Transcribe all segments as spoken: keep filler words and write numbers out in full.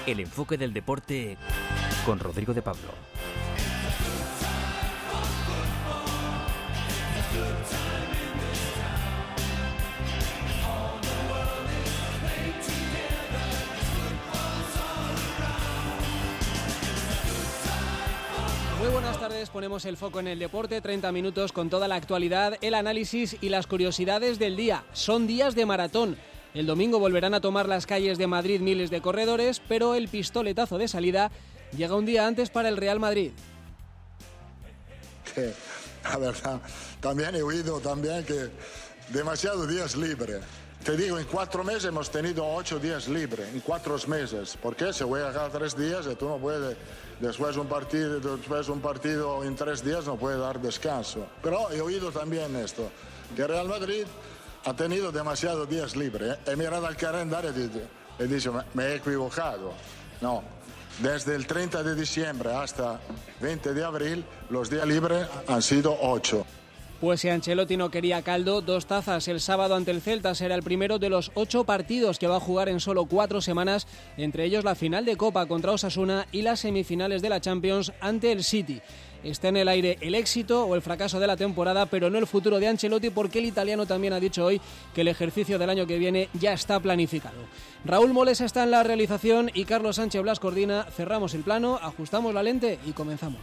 El enfoque del deporte con Rodrigo de Pablo. Muy buenas tardes, ponemos el foco en el deporte, treinta minutos con toda la actualidad, el análisis y las curiosidades del día. Son días de maratón. El domingo volverán a tomar las calles de Madrid miles de corredores, pero el pistoletazo de salida llega un día antes para el Real Madrid. Que, la verdad, también he oído también que demasiados días libres. Te digo, en cuatro meses hemos tenido ocho días libres, en cuatro meses. Porque se juega cada tres días y tú no puedes, después un partido, después un partido en tres días no puede dar descanso. Pero he oído también esto, que Real Madrid ha tenido demasiados días libres. He mirado al calendario y he dicho, me, me he equivocado. No, desde el treinta de diciembre hasta veinte de abril, los días libres han sido ocho. Pues si Ancelotti no quería caldo, dos tazas. El sábado ante el Celta será el primero de los ocho partidos que va a jugar en solo cuatro semanas, entre ellos la final de Copa contra Osasuna y las semifinales de la Champions ante el City. Está en el aire el éxito o el fracaso de la temporada, pero no el futuro de Ancelotti, porque el italiano también ha dicho hoy que el ejercicio del año que viene ya está planificado. Raúl Moles está en la realización y Carlos Sánchez Blas coordina. Cerramos el plano, ajustamos la lente y comenzamos.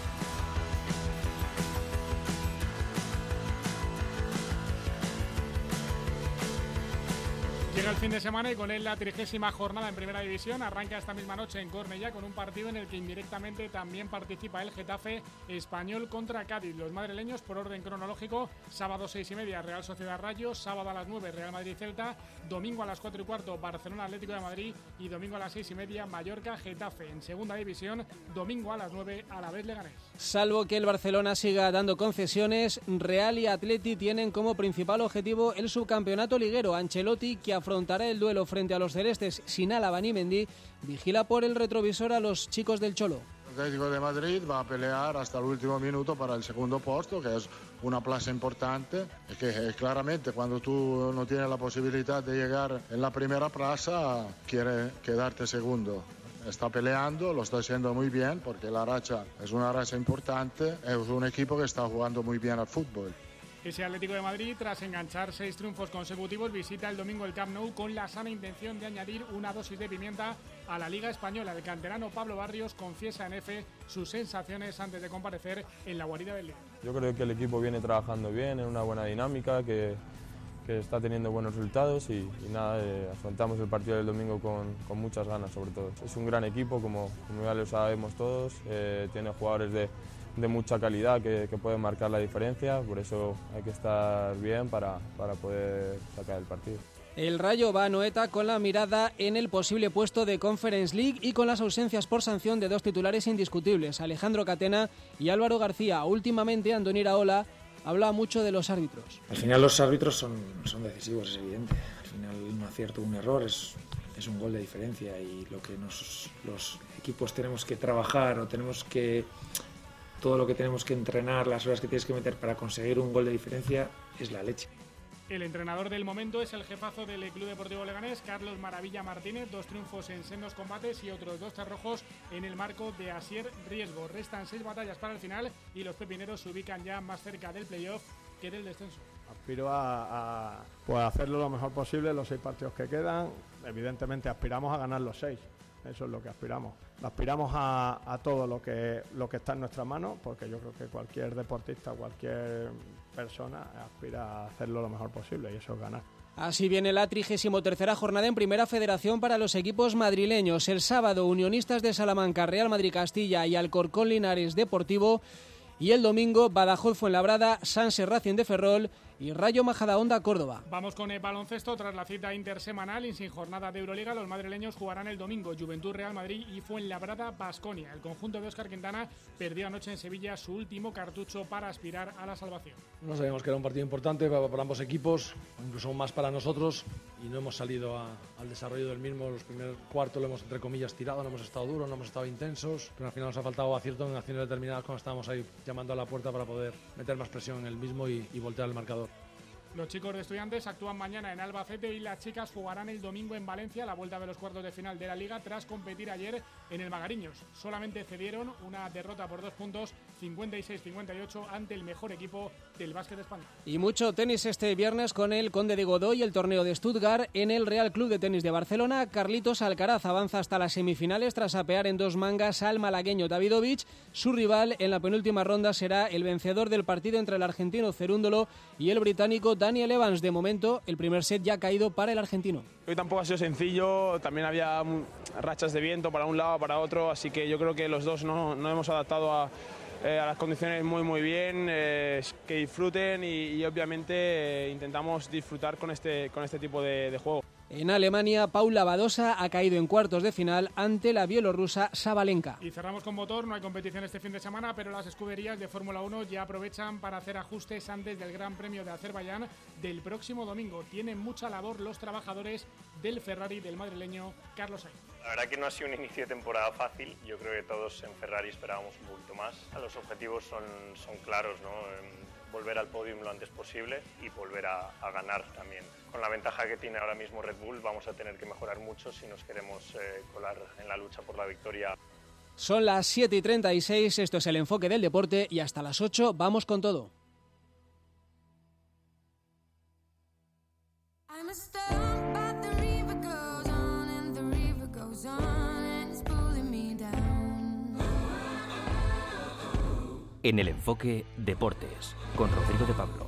Llega el fin de semana y con él la trigésima jornada en Primera División. Arranca esta misma noche en Cornellá con un partido en el que indirectamente también participa el Getafe Español contra Cádiz. Los madrileños, por orden cronológico, sábado seis y media Real Sociedad Rayo, sábado a las nueve Real Madrid Celta, domingo a las cuatro y cuarto Barcelona Atlético de Madrid y domingo a las seis y media Mallorca Getafe. En Segunda División, domingo a las nueve Alavés Leganés. Salvo que el Barcelona siga dando concesiones, Real y Atleti tienen como principal objetivo el subcampeonato liguero. Ancelotti, que afrontará el duelo frente a los celestes sin Álava ni Mendy, vigila por el retrovisor a los chicos del Cholo. El Atlético de Madrid va a pelear hasta el último minuto para el segundo puesto, que es una plaza importante, y que eh, claramente cuando tú no tienes la posibilidad de llegar en la primera plaza, quiere quedarte segundo. Está peleando, lo está haciendo muy bien, porque la racha es una racha importante, es un equipo que está jugando muy bien al fútbol. Ese Atlético de Madrid, tras enganchar seis triunfos consecutivos, visita el domingo el Camp Nou con la sana intención de añadir una dosis de pimienta a la Liga Española. El canterano Pablo Barrios confiesa en F sus sensaciones antes de comparecer en la guarida del líder. Yo creo que el equipo viene trabajando bien, en una buena dinámica, que, que está teniendo buenos resultados y, y nada, eh, afrontamos el partido del domingo con, con muchas ganas sobre todo. Es un gran equipo, como, como ya lo sabemos todos, eh, tiene jugadores de de mucha calidad que, que pueden marcar la diferencia, por eso hay que estar bien para, para poder sacar el partido. El Rayo va a Anoeta con la mirada en el posible puesto de Conference League y con las ausencias por sanción de dos titulares indiscutibles, Alejandro Catena y Álvaro García. Últimamente Andoni Iraola habla mucho de los árbitros. Al final los árbitros son, son decisivos, es evidente. Al final un acierto, un error es, es un gol de diferencia, y lo que nos, los equipos tenemos que trabajar o tenemos que... todo lo que tenemos que entrenar, las horas que tienes que meter para conseguir un gol de diferencia es la leche. El entrenador del momento es el jefazo del Club Deportivo Leganés, Carlos Maravilla Martínez. Dos triunfos en sendos combates y otros dos cerrojos en el marco de Asier Riesgo. Restan seis batallas para el final y los pepineros se ubican ya más cerca del playoff que del descenso. Aspiro a, a pues hacerlo lo mejor posible los seis partidos que quedan. Evidentemente aspiramos a ganar los seis. Eso es lo que aspiramos. Aspiramos a, a todo lo que, lo que está en nuestra mano, porque yo creo que cualquier deportista, cualquier persona aspira a hacerlo lo mejor posible, y eso es ganar. Así viene la trigésima tercera jornada en Primera Federación para los equipos madrileños. El sábado, Unionistas de Salamanca, Real Madrid Castilla y Alcorcón Linares Deportivo. Y el domingo, Badajoz Fuenlabrada, Sanse Racing de Ferrol y Rayo Majadahonda Córdoba. Vamos con el baloncesto. Tras la cita intersemanal y sin jornada de Euroliga, los madrileños jugarán el domingo Juventud Real Madrid y Fuenlabrada Baskonia. El conjunto de Óscar Quintana perdió anoche en Sevilla su último cartucho para aspirar a la salvación. No sabíamos que era un partido importante para, para ambos equipos, incluso más para nosotros, y no hemos salido a, al desarrollo del mismo. Los primeros cuartos lo hemos, entre comillas, tirado, no hemos estado duros, no hemos estado intensos, pero al final nos ha faltado acierto en acciones determinadas cuando estábamos ahí llamando a la puerta para poder meter más presión en el mismo y, y voltear el marcador. Los chicos de Estudiantes actúan mañana en Albacete y las chicas jugarán el domingo en Valencia la vuelta de los cuartos de final de la Liga tras competir ayer en el Magariños. Solamente cedieron una derrota por dos puntos, cincuenta y seis cincuenta y ocho, ante el mejor equipo del básquet español. Y mucho tenis este viernes con el Conde de Godó y el torneo de Stuttgart en el Real Club de Tenis de Barcelona. Carlitos Alcaraz avanza hasta las semifinales tras apear en dos mangas al malagueño Davidovich. Su rival en la penúltima ronda será el vencedor del partido entre el argentino Cerúndolo y el británico Daniel Evans. De momento, el primer set ya ha caído para el argentino. Hoy tampoco ha sido sencillo, también había rachas de viento para un lado, para otro, así que yo creo que los dos no, no hemos adaptado a, eh, a las condiciones muy muy bien, eh, que disfruten y, y obviamente eh, intentamos disfrutar con este, con este tipo de, de juego. En Alemania, Paula Badosa ha caído en cuartos de final ante la bielorrusa Sabalenka. Y cerramos con motor, no hay competición este fin de semana, pero las escuderías de Fórmula uno ya aprovechan para hacer ajustes antes del Gran Premio de Azerbaiyán del próximo domingo. Tienen mucha labor los trabajadores del Ferrari del madrileño Carlos Sainz. La verdad que no ha sido un inicio de temporada fácil, yo creo que todos en Ferrari esperábamos un poquito más. Los objetivos son, son claros, ¿no? Volver al podium lo antes posible y volver a, a ganar también. Con la ventaja que tiene ahora mismo Red Bull vamos a tener que mejorar mucho si nos queremos eh, colar en la lucha por la victoria. Son las siete y treinta y seis, esto es el enfoque del deporte y hasta las ocho vamos con todo. En el enfoque deportes, con Rodrigo de Pablo.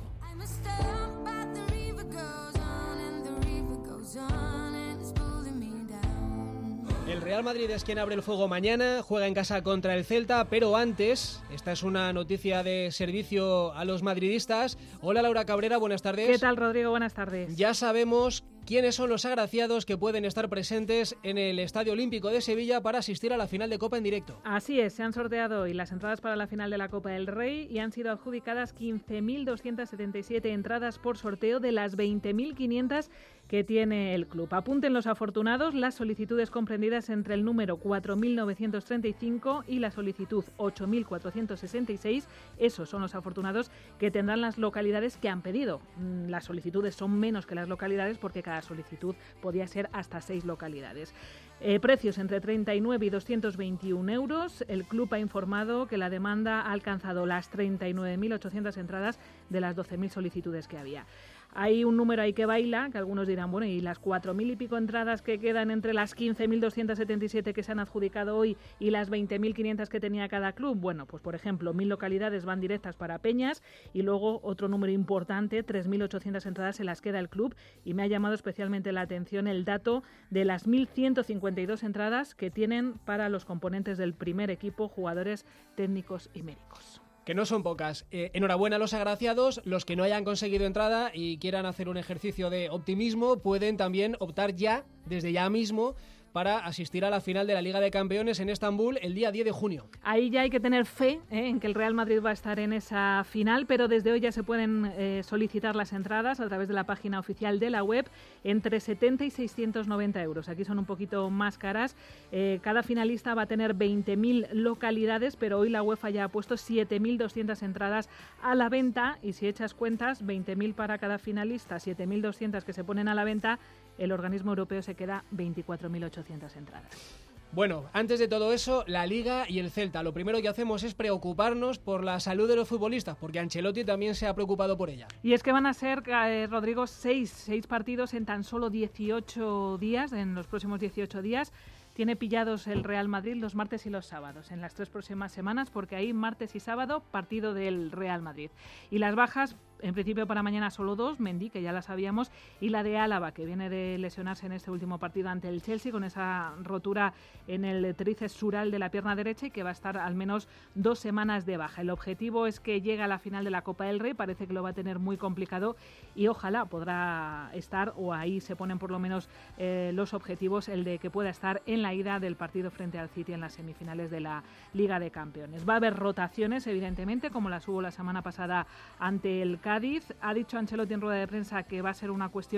El Real Madrid es quien abre el fuego mañana, juega en casa contra el Celta, pero antes, esta es una noticia de servicio a los madridistas. Hola Laura Cabrera, buenas tardes. ¿Qué tal, Rodrigo? Buenas tardes. Ya sabemos quiénes son los agraciados que pueden estar presentes en el Estadio Olímpico de Sevilla para asistir a la final de Copa en directo. Así es, se han sorteado hoy las entradas para la final de la Copa del Rey y han sido adjudicadas quince mil doscientas setenta y siete entradas por sorteo de las veinte mil quinientas que tiene el club. Apunten los afortunados las solicitudes comprendidas entre el número cuatro mil novecientos treinta y cinco y la solicitud ocho mil cuatrocientos sesenta y seis. Esos son los afortunados que tendrán las localidades que han pedido. Las solicitudes son menos que las localidades porque cada solicitud podía ser hasta seis localidades. Eh, precios entre treinta y nueve y doscientos veintiún euros. El club ha informado que la demanda ha alcanzado las treinta y nueve mil ochocientas entradas de las doce mil solicitudes que había. Hay un número ahí que baila, que algunos dirán, bueno, ¿y las cuatro mil y pico entradas que quedan entre las quince mil doscientas setenta y siete que se han adjudicado hoy y las veinte mil quinientas que tenía cada club? Bueno, pues por ejemplo, mil localidades van directas para Peñas y luego otro número importante, tres mil ochocientas entradas se las queda el club, y me ha llamado especialmente la atención el dato de las mil ciento cincuenta y dos entradas que tienen para los componentes del primer equipo, jugadores, técnicos y médicos. Que no son pocas. Eh, enhorabuena a los agraciados. Los que no hayan conseguido entrada y quieran hacer un ejercicio de optimismo pueden también optar ya, desde ya mismo, para asistir a la final de la Liga de Campeones en Estambul el día diez de junio. Ahí ya hay que tener fe ¿eh? en que el Real Madrid va a estar en esa final, pero desde hoy ya se pueden eh, solicitar las entradas a través de la página oficial de la web entre setenta y seiscientos noventa euros. Aquí son un poquito más caras. Eh, cada finalista va a tener veinte mil localidades, pero hoy la UEFA ya ha puesto siete mil doscientas entradas a la venta y si echas cuentas, veinte mil para cada finalista, siete mil doscientas que se ponen a la venta, el organismo europeo se queda veinticuatro mil ochocientas entradas. Bueno, antes de todo eso, la Liga y el Celta. Lo primero que hacemos es preocuparnos por la salud de los futbolistas, porque Ancelotti también se ha preocupado por ella. Y es que van a ser, eh, Rodrigo, seis, seis partidos en tan solo dieciocho días, en los próximos dieciocho días. Tiene pillados el Real Madrid los martes y los sábados en las tres próximas semanas, porque ahí martes y sábado partido del Real Madrid. Y las bajas, en principio para mañana solo dos, Mendy, que ya la sabíamos, y la de Álava, que viene de lesionarse en este último partido ante el Chelsea con esa rotura en el tríceps sural de la pierna derecha y que va a estar al menos dos semanas de baja. El objetivo es que llegue a la final de la Copa del Rey, parece que lo va a tener muy complicado y ojalá podrá estar, o ahí se ponen por lo menos eh, los objetivos, el de que pueda estar en la ida del partido frente al City en las semifinales de la Liga de Campeones. Va a haber rotaciones, evidentemente, como las hubo la semana pasada ante el Cádiz. Ha dicho Ancelotti en rueda de prensa que va a ser una cuestión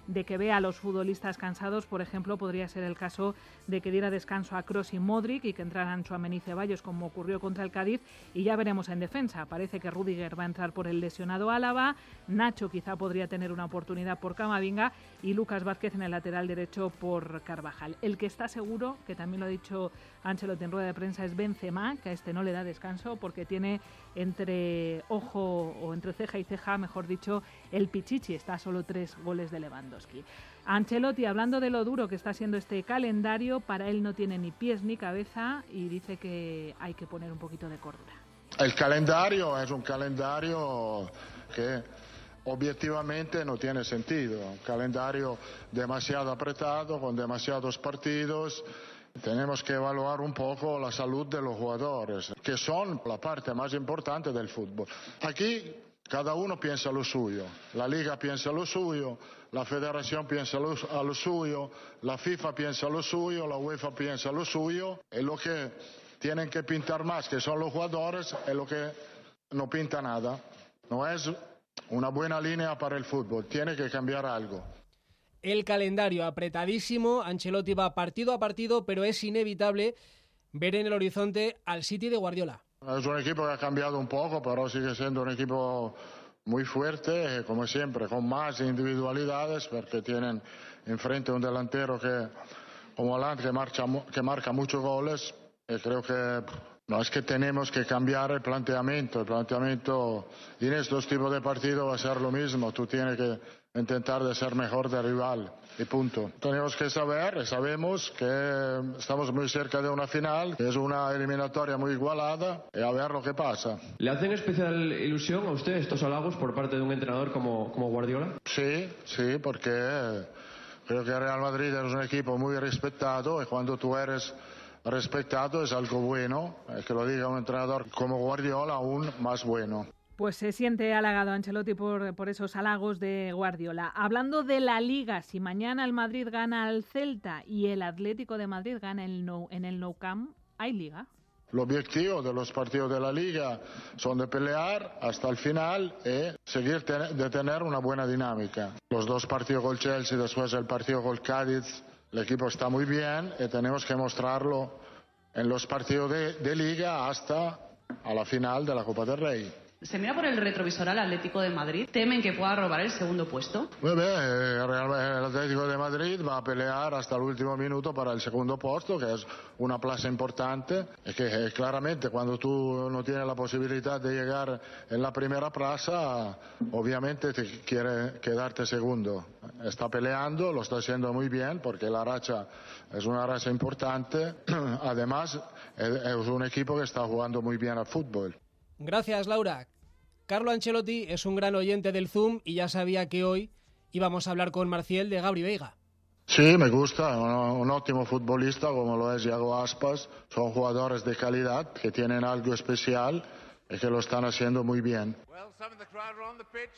de que vea a los futbolistas cansados. Por ejemplo, podría ser el caso de que diera descanso a Kroos y Modric y que entraran Tchouaméni y Ceballos, como ocurrió contra el Cádiz, y ya veremos en defensa. Parece que Rüdiger va a entrar por el lesionado Álava, Nacho quizá podría tener una oportunidad por Camavinga y Lucas Vázquez en el lateral derecho por Carvajal. El que está seguro, que también lo ha dicho Ancelotti en rueda de prensa, es Benzema, que a este no le da descanso porque tiene entre ojo o entre ceja y ceja, mejor dicho, el pichichi. Está a solo tres goles de Lewandowski. Ancelotti, hablando de lo duro que está siendo este calendario, para él no tiene ni pies ni cabeza y dice que hay que poner un poquito de cordura. El calendario es un calendario que objetivamente no tiene sentido, un calendario demasiado apretado, con demasiados partidos. Tenemos que evaluar un poco la salud de los jugadores, que son la parte más importante del fútbol. Aquí cada uno piensa lo suyo, la Liga piensa lo suyo, la Federación piensa lo, a lo suyo, la FIFA piensa lo suyo, la UEFA piensa lo suyo, y lo que tienen que pintar más, que son los jugadores, es lo que no pinta nada. No es una buena línea para el fútbol, tiene que cambiar algo. El calendario apretadísimo, Ancelotti va partido a partido, pero es inevitable ver en el horizonte al City de Guardiola. Es un equipo que ha cambiado un poco, pero sigue siendo un equipo muy fuerte, como siempre, con más individualidades, porque tienen enfrente un delantero que, como Haaland, que marca, que marca muchos goles. Y creo que no es que tenemos que cambiar el planteamiento. El planteamiento en estos tipos de partidos va a ser lo mismo. Tú tienes que intentar de ser mejor del rival y punto. Tenemos que saber, sabemos que estamos muy cerca de una final, que es una eliminatoria muy igualada, y a ver lo que pasa. ¿Le hacen especial ilusión a usted estos halagos por parte de un entrenador como, como Guardiola? Sí, sí, porque creo que Real Madrid es un equipo muy respetado y cuando tú eres respetado es algo bueno, que lo diga un entrenador como Guardiola aún más bueno. Pues se siente halagado Ancelotti por, por esos halagos de Guardiola. Hablando de la Liga, si mañana el Madrid gana al Celta y el Atlético de Madrid gana el no, en el Nou Camp, ¿hay Liga? El objetivo de los partidos de la Liga son de pelear hasta el final y seguir ten- de tener una buena dinámica. Los dos partidos con Chelsea, después el partido con Cádiz, el equipo está muy bien y tenemos que mostrarlo en los partidos de, de Liga hasta a la final de la Copa del Rey. Se mira por el retrovisor al Atlético de Madrid. ¿Temen que pueda robar el segundo puesto? Muy bien, el Atlético de Madrid va a pelear hasta el último minuto para el segundo puesto, que es una plaza importante. Es que claramente cuando tú no tienes la posibilidad de llegar en la primera plaza, obviamente te quiere quedarte segundo. Está peleando, lo está haciendo muy bien, porque la racha es una racha importante. Además, es un equipo que está jugando muy bien al fútbol. Gracias, Laura. Carlo Ancelotti es un gran oyente del Zoom y ya sabía que hoy íbamos a hablar con Marcial de Gabri Veiga. Sí, me gusta, un, un ótimo futbolista como lo es Iago Aspas. Son jugadores de calidad que tienen algo especial y que lo están haciendo muy bien. Well, some of the crowd are on the pitch.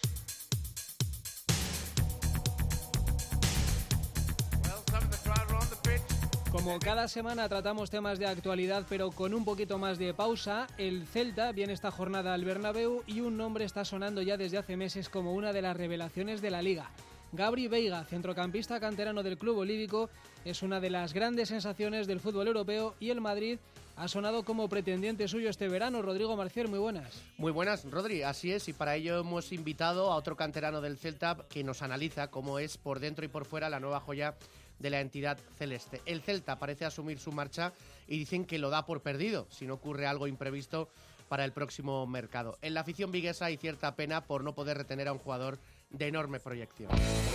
Well, some of the crowd are on the pitch. Como cada semana tratamos temas de actualidad, pero con un poquito más de pausa, el Celta viene esta jornada al Bernabéu y un nombre está sonando ya desde hace meses como una de las revelaciones de la Liga. Gabri Veiga, centrocampista canterano del club olívico, es una de las grandes sensaciones del fútbol europeo y el Madrid ha sonado como pretendiente suyo este verano. Rodrigo Marcial, muy buenas. Muy buenas, Rodri, así es, y para ello hemos invitado a otro canterano del Celta que nos analiza cómo es por dentro y por fuera la nueva joya de la entidad celeste. El Celta parece asumir su marcha y dicen que lo da por perdido si no ocurre algo imprevisto para el próximo mercado. En la afición viguesa hay cierta pena por no poder retener a un jugador de enorme proyección.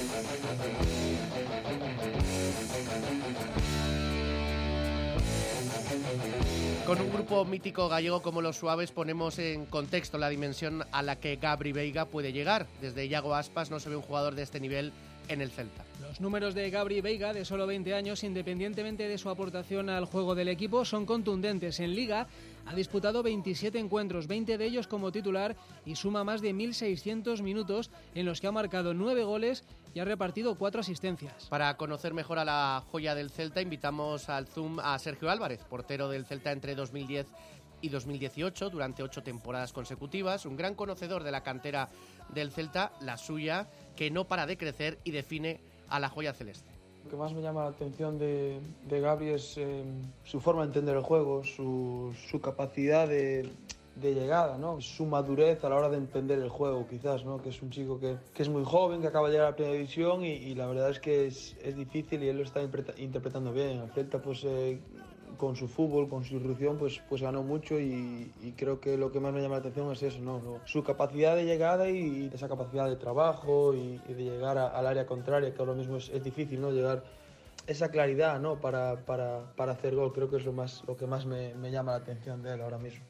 Con un grupo mítico gallego como los Suaves ponemos en contexto la dimensión a la que Gabri Veiga puede llegar. Desde Iago Aspas no se ve un jugador de este nivel en el Celta. Los números de Gabri Veiga, de solo veinte años, independientemente de su aportación al juego del equipo, son contundentes. En Liga ha disputado veintisiete encuentros, veinte de ellos como titular y suma más de mil seiscientos minutos en los que ha marcado nueve goles y ha repartido cuatro asistencias. Para conocer mejor a la joya del Celta invitamos al Zoom a Sergio Álvarez, portero del Celta entre dos mil diez y dos mil dieciocho, durante ocho temporadas consecutivas, un gran conocedor de la cantera del Celta, la suya, que no para de crecer y define a la joya celeste. Lo que más me llama la atención de, de Gabri es eh, su forma de entender el juego, su, su capacidad de, de llegada, ¿no? Su madurez a la hora de entender el juego, quizás, ¿no? Que es un chico que, que es muy joven, que acaba de llegar a la primera división y, y la verdad es que es, es difícil y él lo está interpretando bien. El Celta, pues, eh, con su fútbol, con su irrupción, pues, pues ganó mucho y, y creo que lo que más me llama la atención es eso, ¿no? Su capacidad de llegada y, y esa capacidad de trabajo y, y de llegar a, al área contraria, que ahora mismo es, es difícil, ¿no? Llegar esa claridad, ¿no? Para, para, para hacer gol, creo que es lo, más, lo que más me, me llama la atención de él ahora mismo.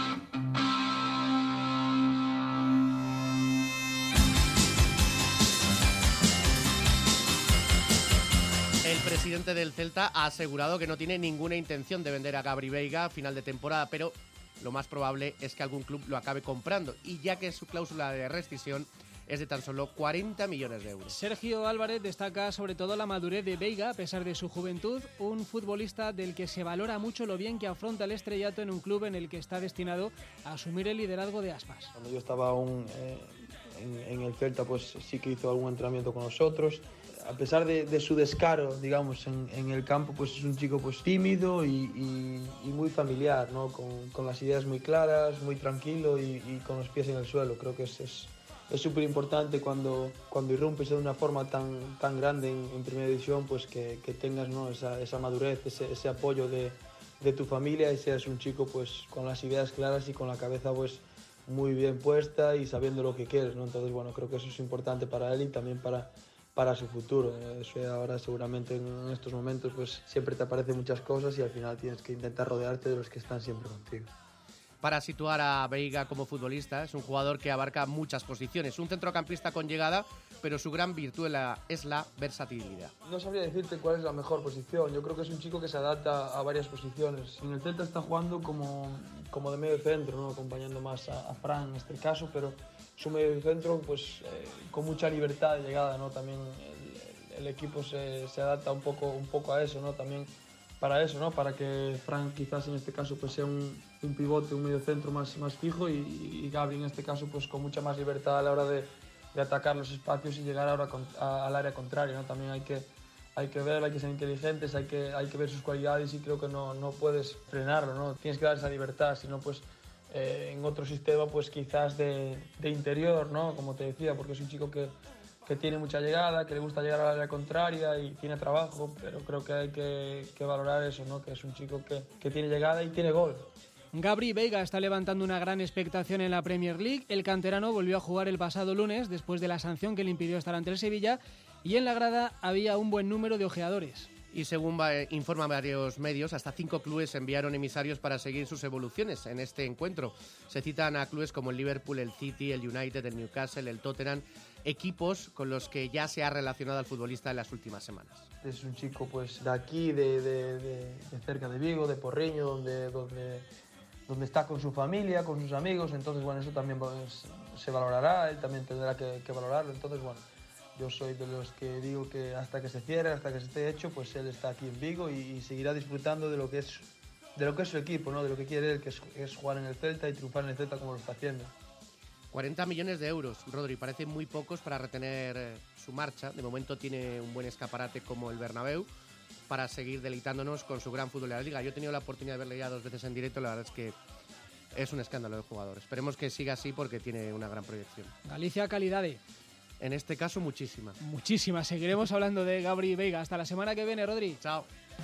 El presidente del Celta ha asegurado que no tiene ninguna intención de vender a Gabri Veiga a final de temporada, pero lo más probable es que algún club lo acabe comprando, y ya que su cláusula de rescisión es de tan solo cuarenta millones de euros. Sergio Álvarez destaca sobre todo la madurez de Veiga a pesar de su juventud, un futbolista del que se valora mucho lo bien que afronta el estrellato en un club en el que está destinado a asumir el liderazgo de Aspas. Cuando yo estaba aún eh, en, en el Celta, pues sí que hizo algún entrenamiento con nosotros. A pesar de, de su descaro, digamos, en, en el campo, pues es un chico pues tímido y, y, y muy familiar, ¿no? Con, con las ideas muy claras, muy tranquilo y, y con los pies en el suelo. Creo que es... es Es súper importante cuando, cuando irrumpes de una forma tan, tan grande en, en primera división, pues que, que tengas, ¿no? esa, esa madurez, ese, ese apoyo de, de tu familia y seas un chico pues con las ideas claras y con la cabeza pues muy bien puesta y sabiendo lo que quieres, ¿no? Entonces, bueno, creo que eso es importante para él y también para, para su futuro. Eso ahora seguramente en estos momentos pues siempre te aparecen muchas cosas y al final tienes que intentar rodearte de los que están siempre contigo. Para situar a Veiga como futbolista, es un jugador que abarca muchas posiciones, un centrocampista con llegada, pero su gran virtud es la versatilidad. No sabría decirte cuál es la mejor posición, yo creo que es un chico que se adapta a varias posiciones. En el Celta está jugando como, como de medio centro, ¿no? Acompañando más a, a Fran en este caso, pero su medio centro pues, eh, con mucha libertad de llegada, ¿no? También el, el equipo se, se adapta un poco, un poco a eso, ¿no? También para eso, ¿no? Para que Fran quizás en este caso pues sea un, un pivote, un mediocentro más, más fijo y, y Gabri en este caso pues con mucha más libertad a la hora de, de atacar los espacios y llegar ahora con, a, al área contraria, ¿no? También hay que, hay que ver, hay que ser inteligentes, hay que, hay que ver sus cualidades y creo que no, no puedes frenarlo, ¿no? Tienes que dar esa libertad, si no pues eh, en otro sistema pues quizás de, de interior, ¿no? Como te decía, porque es un chico que que tiene mucha llegada, que le gusta llegar al área contraria y tiene trabajo, pero creo que hay que, que valorar eso, ¿no? Que es un chico que, que tiene llegada y tiene gol. Gabri Veiga está levantando una gran expectación en la Premier League. El canterano volvió a jugar el pasado lunes después de la sanción que le impidió estar ante el Sevilla y en la grada había un buen número de ojeadores. Y según va, informan varios medios, hasta cinco clubes enviaron emisarios para seguir sus evoluciones en este encuentro. Se citan a clubes como el Liverpool, el City, el United, el Newcastle, el Tottenham, equipos con los que ya se ha relacionado al futbolista en las últimas semanas. Es un chico pues de aquí, de, de, de, de cerca de Vigo, de Porriño, donde, donde, donde está con su familia, con sus amigos, entonces bueno, eso también pues, se valorará, él también tendrá que, que valorarlo, entonces bueno, yo soy de los que digo que hasta que se cierre, hasta que se esté hecho, pues él está aquí en Vigo y, y seguirá disfrutando de lo que es de lo que es su equipo, ¿no? De lo que quiere él, que es, es jugar en el Celta y triunfar en el Celta como lo está haciendo. cuarenta millones de euros, Rodri, parecen muy pocos para retener eh, su marcha. De momento tiene un buen escaparate como el Bernabéu para seguir deleitándonos con su gran fútbol de la Liga. Yo he tenido la oportunidad de verle ya dos veces en directo, la verdad es que es un escándalo de jugador. Esperemos que siga así porque tiene una gran proyección. Galicia, calidad de... En este caso, muchísima. Muchísima. Seguiremos hablando de Gabri Veiga. Hasta la semana que viene, Rodri. Chao.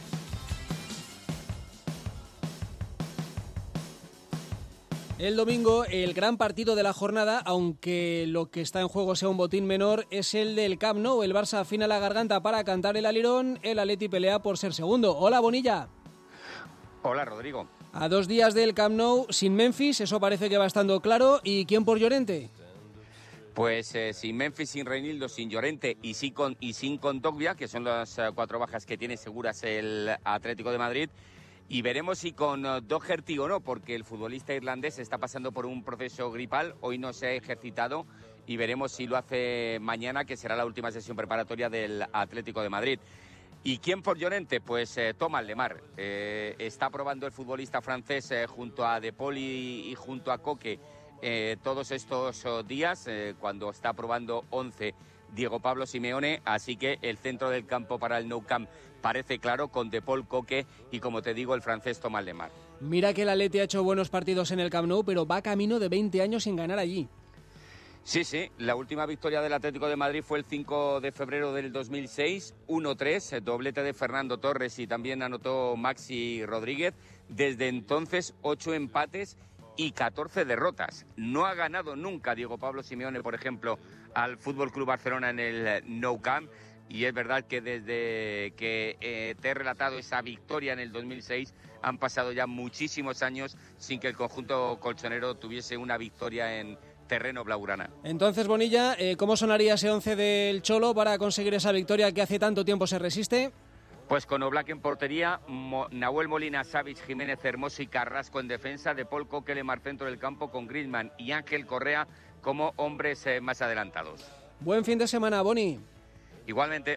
El domingo, el gran partido de la jornada, aunque lo que está en juego sea un botín menor, es el del Camp Nou. El Barça afina la garganta para cantar el alirón, el Atleti pelea por ser segundo. Hola, Bonilla. Hola, Rodrigo. A dos días del Camp Nou, sin Memphis, eso parece que va estando claro. ¿Y quién por Llorente? Pues eh, sin Memphis, sin Reinildo, sin Llorente y, sí con, y sin Kondogbia, que son las uh, cuatro bajas que tiene seguras el Atlético de Madrid. Y veremos si con uh, Doherty o no, porque el futbolista irlandés está pasando por un proceso gripal, hoy no se ha ejercitado y veremos si lo hace mañana, que será la última sesión preparatoria del Atlético de Madrid. ¿Y quién por Llorente? Pues eh, Thomas Lemar. Eh, está probando el futbolista francés eh, junto a De Paul y, y junto a Coque eh, todos estos oh, días, eh, cuando está probando once Diego Pablo Simeone, así que el centro del campo para el Nou Camp parece claro, con De Paul, Coque y, como te digo, el francés Tomás Lemar. Mira que el Atleti ha hecho buenos partidos en el Camp Nou, pero va camino de veinte años sin ganar allí. Sí, sí, la última victoria del Atlético de Madrid fue el cinco de febrero del dos mil seis, uno tres, doblete de Fernando Torres y también anotó Maxi Rodríguez. Desde entonces, ocho empates y catorce derrotas. No ha ganado nunca Diego Pablo Simeone, por ejemplo, al F C Barcelona en el Nou Camp. Y es verdad que desde que eh, te he relatado esa victoria en el dos mil seis han pasado ya muchísimos años sin que el conjunto colchonero tuviese una victoria en terreno blaugrana. Entonces, Bonilla, eh, ¿cómo sonaría ese once del Cholo para conseguir esa victoria que hace tanto tiempo se resiste? Pues con Oblak en portería, Mo, Nahuel Molina, Savic, Jiménez, Hermoso y Carrasco en defensa, De Paul, Coque, Lemar centro del campo con Griezmann y Ángel Correa como hombres eh, más adelantados. Buen fin de semana, Boni. Igualmente.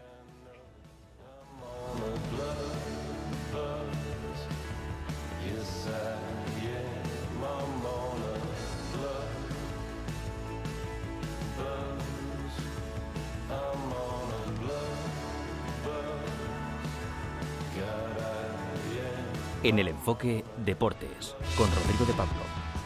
En el enfoque Deportes, con Rodrigo de Pablo.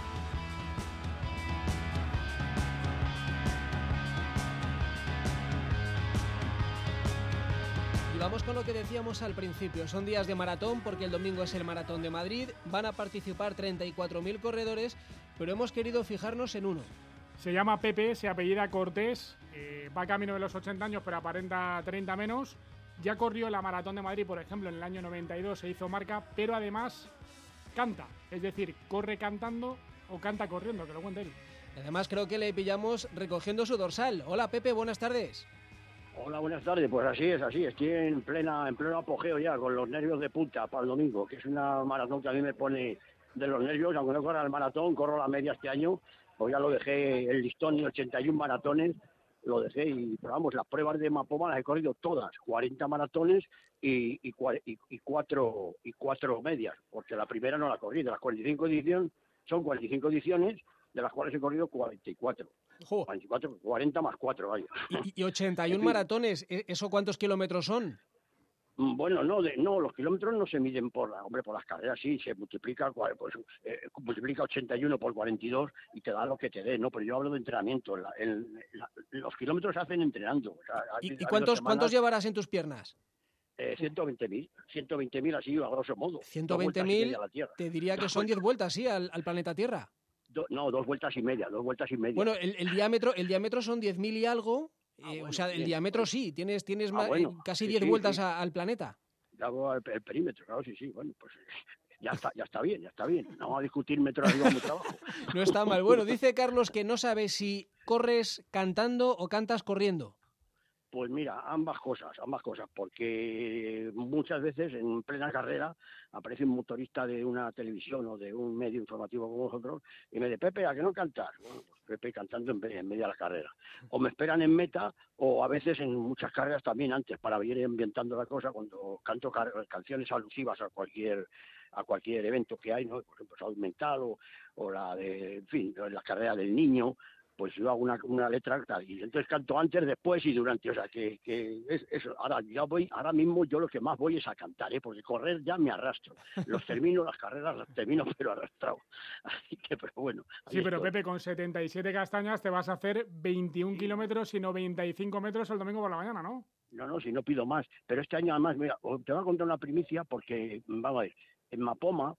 Y vamos con lo que decíamos al principio. Son días de maratón porque el domingo es el Maratón de Madrid. Van a participar treinta y cuatro mil corredores, pero hemos querido fijarnos en uno. Se llama Pepe, se apellida Cortés, eh, va camino de los ochenta años, pero aparenta treinta menos. Ya corrió la Maratón de Madrid, por ejemplo, en el año noventa y dos, se hizo marca, pero además canta. Es decir, corre cantando o canta corriendo, que lo cuente él. Además, creo que le pillamos recogiendo su dorsal. Hola, Pepe, buenas tardes. Hola, buenas tardes. Pues así es, así. Estoy en plena en pleno apogeo ya, con los nervios de punta para el domingo, que es una maratón que a mí me pone de los nervios. Aunque no corra el maratón, corro la media este año, pues ya lo dejé el listón en ochenta y uno maratones. Lo dejé y, pero vamos, las pruebas de Mapoma las he corrido todas, cuarenta maratones y, y, y, y, cuatro, y cuatro medias, porque la primera no la corrí. De las cuarenta y cinco ediciones, son cuarenta y cinco ediciones, de las cuales he corrido cuarenta y cuatro. Jo. cuarenta y cuatro, cuarenta más cuatro, vaya. Y, y ochenta y uno maratones, ¿eso cuántos kilómetros son? Bueno, no, de, no, los kilómetros no se miden por, hombre, por las carreras, sí, se multiplica, pues, eh, multiplica ochenta y uno por cuarenta y dos y te da lo que te dé, ¿no? Pero yo hablo de entrenamiento, la, el, la, los kilómetros se hacen entrenando. O sea, ¿Y, ¿y cuántos, cuántos llevarás en tus piernas? Eh, ciento veinte mil, ciento veinte mil así a grosso modo. ciento veinte mil, te diría que son diez vueltas, sí, al, al planeta Tierra. Do, no, dos vueltas y media, dos vueltas y media. Bueno, el, el diámetro el diámetro son diez mil y algo, eh, ah, bueno, o sea, el bien, diámetro bien. Sí, tienes, tienes ah, más, bueno, casi diez sí, vueltas sí. A, al planeta. Hago el, el perímetro, claro, sí, sí, bueno, pues ya está, ya está bien, ya está bien. No vamos a discutir metro arriba de trabajo. No está mal. Bueno, dice Carlos que no sabe si corres cantando o cantas corriendo. Pues mira, ambas cosas, ambas cosas, porque muchas veces en plena carrera aparece un motorista de una televisión o de un medio informativo como vosotros y me dice, Pepe, ¿a qué no cantas? Bueno, pues Pepe cantando en, en medio de la carrera. O me esperan en meta o a veces en muchas carreras también antes para ir ambientando la cosa cuando canto car canciones alusivas a cualquier a cualquier evento que hay, ¿no? Por ejemplo, salud mental o, o la de, en fin, la carrera del niño. Pues yo hago una, una letra tal, y entonces canto antes, después y durante, o sea, que, que es eso. Ahora ya voy, ahora mismo yo lo que más voy es a cantar, ¿eh? Porque correr ya me arrastro. Los termino, las carreras las termino, pero arrastrado. Así que, pero bueno. Sí, pero estoy. Pepe, con setenta y siete castañas te vas a hacer veintiún sí. kilómetros y noventa y cinco metros el domingo por la mañana, ¿no? No, no, si no pido más. Pero este año además, mira, te voy a contar una primicia porque, vamos a ver, en Mapoma,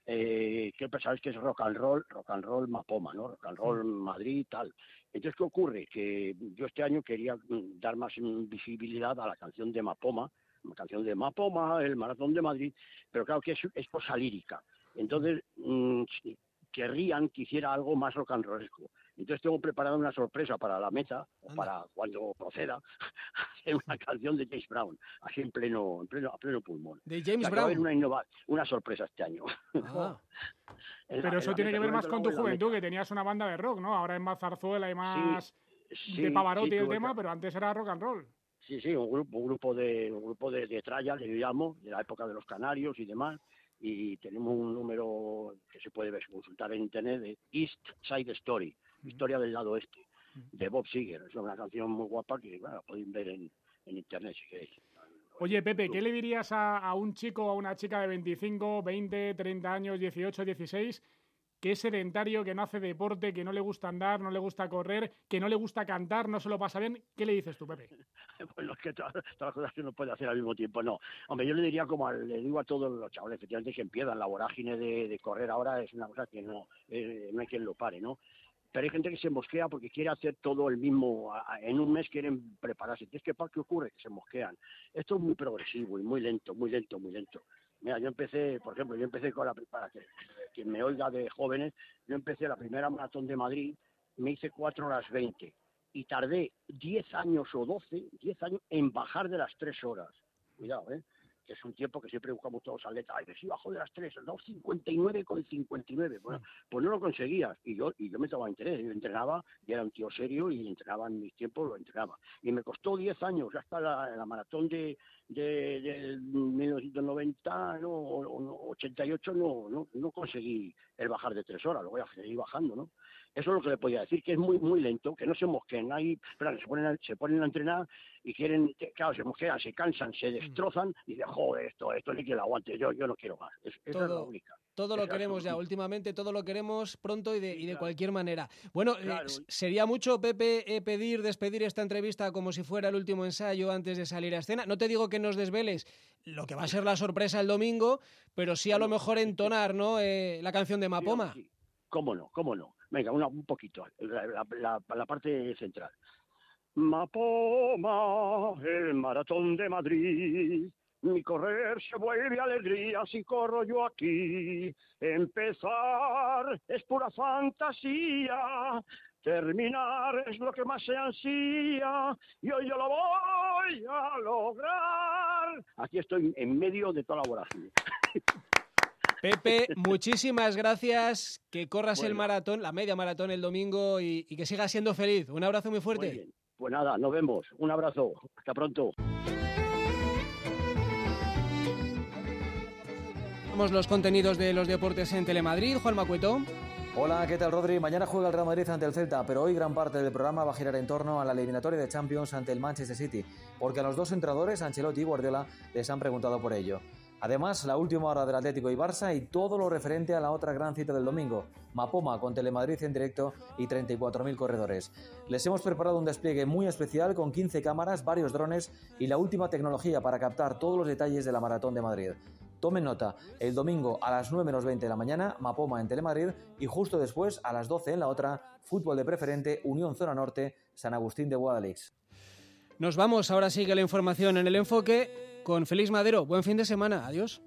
eh, que sabes que es rock and roll, rock and roll Mapoma, ¿no? Rock and roll Madrid, tal. Entonces, ¿qué ocurre? Que yo este año quería dar más visibilidad a la canción de Mapoma, la canción de Mapoma, el Maratón de Madrid, pero claro que es, es cosa lírica. Entonces, mmm, querrían que hiciera algo más rock and rollesco. Entonces tengo preparada una sorpresa para la meta, o para cuando proceda, hacer una canción de James Brown, así en pleno, en pleno, a pleno pulmón. ¿De James o sea, Brown? Va a haber una, innova una sorpresa este año. Ah. Pero la, eso tiene que ver más con tu juventud, que tenías una banda de rock, ¿no? Ahora es más zarzuela y más sí, de Pavarotti sí, el tema, esa... pero antes era rock and roll. Sí, sí, un grupo, un grupo de un grupo de, de tralla, le llamo, de la época de los Canarios y demás. Y tenemos un número que se puede ver, consultar en internet de East Side Story, historia del lado este. de Bob Seger. Es una canción muy guapa que, bueno, la podéis ver en, en internet si queréis. Oye, Pepe, ¿qué le dirías a, a un chico o a una chica de veinticinco, veinte, treinta años, dieciocho, dieciséis, que es sedentario, que no hace deporte, que no le gusta andar, no le gusta correr, que no le gusta cantar, no se lo pasa bien? ¿Qué le dices tú, Pepe? Bueno, es que todas, todas las cosas que uno puede hacer al mismo tiempo, no. Hombre, yo le diría como al, le digo a todos los chavales, efectivamente, que empiezan. La vorágine de, de correr ahora es una cosa que no, eh, no hay quien lo pare, ¿no? Pero hay gente que se mosquea porque quiere hacer todo el mismo, en un mes quieren prepararse. Entonces, ¿qué, ¿qué ocurre? Que se mosquean. Esto es muy progresivo y muy lento, muy lento, muy lento. Mira, yo empecé, por ejemplo, yo empecé con la, para que quien me oiga de jóvenes, yo empecé la primera maratón de Madrid, me hice cuatro horas veinte y tardé diez años o doce, diez años en bajar de las tres horas. Cuidado, ¿eh? Que es un tiempo que siempre buscamos todos los atletas. Ay, si bajo de las tres, dos cincuenta y nueve con cincuenta y nueve. Bueno, pues no lo conseguías. Y yo y yo me tomaba interés. Yo entrenaba, y era un tío serio, y entrenaba en mis tiempos, lo entrenaba. Y me costó diez años, hasta la, la maratón de, de, de mil novecientos noventa, no, o, o, ochenta y ocho, no, no, no conseguí el bajar de tres horas. Lo voy a seguir bajando, ¿no? Eso es lo que le podía decir, que es muy muy lento, que no se mosqueen. Ahí, pero se ponen, a, se ponen a entrenar y quieren, claro, se mosquean, se cansan, se destrozan y dicen, joder, esto, esto ni que lo aguante, yo, yo no quiero más. Es, esa todo, es la única. Todo lo esa queremos ya, única. últimamente todo lo queremos pronto y de, y de cualquier manera. Bueno, Claro. eh, sería mucho, Pepe, eh, pedir, despedir esta entrevista como si fuera el último ensayo antes de salir a escena. No te digo que nos desveles lo que va a ser la sorpresa el domingo, pero sí a lo mejor entonar, ¿no? Eh, la canción de Mapoma. Sí, sí. ¿Cómo no? ¿Cómo no? Venga, una, un poquito, la, la, la, la parte central. Mapoma, el maratón de Madrid, mi correr se vuelve alegría si corro yo aquí. Empezar es pura fantasía, terminar es lo que más se ansía, y hoy yo lo voy a lograr. Aquí estoy en medio de toda la vorágine. Pepe, muchísimas gracias, que corras Bueno. el maratón, la media maratón el domingo y, y que sigas siendo feliz. Un abrazo muy fuerte. Muy bien. Pues nada, nos vemos. Un abrazo. Hasta pronto. Vamos los contenidos de los deportes en Telemadrid. Juan Macueto. Hola, ¿qué tal, Rodri? Mañana juega el Real Madrid ante el Celta, pero hoy gran parte del programa va a girar en torno a la eliminatoria de Champions ante el Manchester City, porque a los dos entrenadores, Ancelotti y Guardiola, les han preguntado por ello. Además, la última hora del Atlético y Barça y todo lo referente a la otra gran cita del domingo, Mapoma con Telemadrid en directo y treinta y cuatro mil corredores. Les hemos preparado un despliegue muy especial con quince cámaras, varios drones y la última tecnología para captar todos los detalles de la Maratón de Madrid. Tomen nota, el domingo a las nueve menos veinte de la mañana, Mapoma en Telemadrid y justo después, a las doce en la otra, fútbol de preferente, Unión Zona Norte, San Agustín de Guadalix. Nos vamos, ahora sigue la información en El Enfoque con Félix Madero. Buen fin de semana, adiós.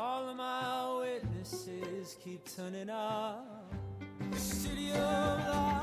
And all of my witnesses keep turning up. The city of light.